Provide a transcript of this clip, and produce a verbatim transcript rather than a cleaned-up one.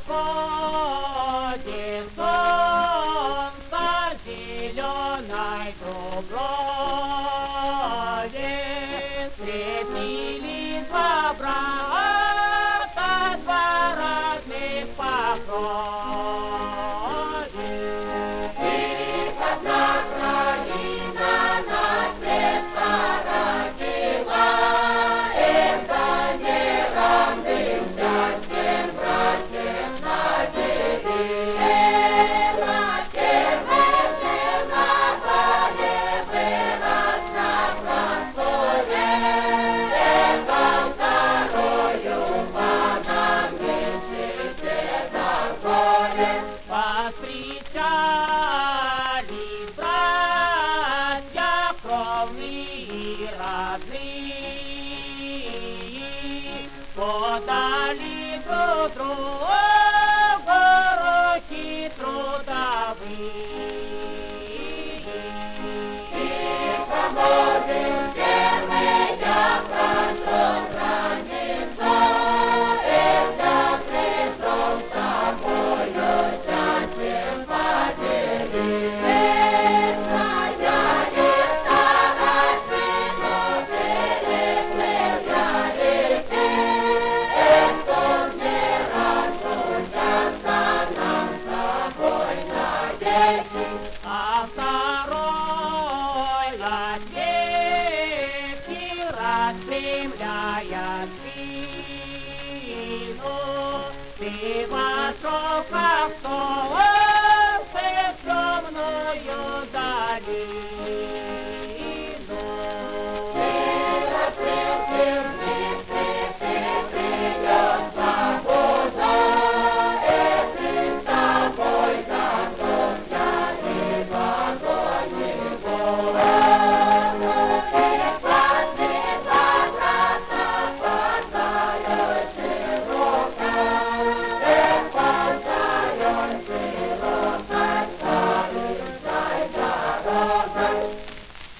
восходе солнца зеленой дуброве встретились два брата, два разных по крови. Велика Украина на свет породила, это неравным счастьем братьев наделила. Первый жил на поле, вырос на просторе, это вторую понамечите заходит. Повстречались братья кровные и родные, подали друг другу руки трудовые. И поможем первый я прошу границу, это пришел с тобою счастьем поделить. Вечная и старостину переплыл я реки, это мне разлучаться нам с тобой навеки. А второй ответ, распрямляя спину, ты вошел как в